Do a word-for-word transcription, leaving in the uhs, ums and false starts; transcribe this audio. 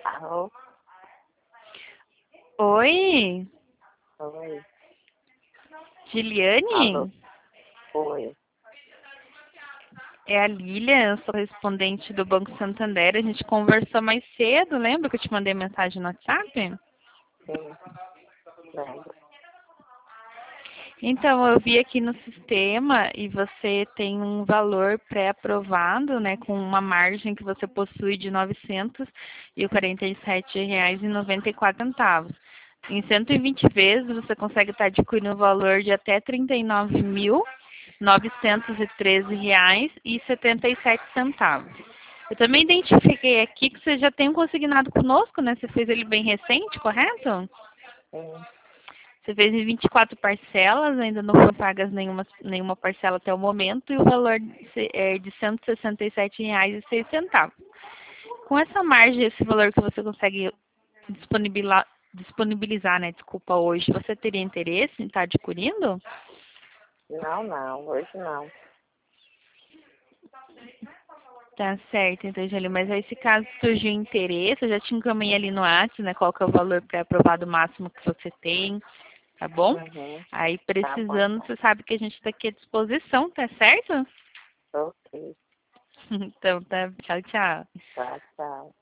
Alô? Oi, Oi. Alô? Giliane? Oi. É a Lilian, eu sou correspondente do Banco Santander. A gente conversou mais cedo, lembra que eu te mandei mensagem no WhatsApp? Sim, lembro. Então, eu vi aqui no sistema e você tem um valor pré-aprovado, né, com uma margem que você possui de novecentos e quarenta e sete reais e noventa e quatro centavos. Em cento e vinte vezes, você consegue estar adquirindo o valor de até trinta e nove mil novecentos e treze reais e setenta e sete centavos. Eu também identifiquei aqui que você já tem um consignado conosco, né? Você fez ele bem recente, correto? Sim. Você fez em vinte e quatro parcelas, ainda não foram pagas nenhuma, nenhuma parcela até o momento, e o valor é de cento e sessenta e sete reais e seis centavos. Com essa margem, esse valor que você consegue disponibilizar, disponibilizar, né, desculpa, hoje, você teria interesse em estar adquirindo? Não, não, hoje não. Tá certo, então, Júlio, mas aí se caso surgir interesse, eu já te encaminhei ali no WhatsApp, né, qual que é o valor pré-aprovado máximo que você tem, tá bom? Uhum. Aí, Tá bom. precisando, você sabe que a gente está aqui à disposição, tá certo? Ok. Então, tá, tchau, tchau. Tchau, tchau.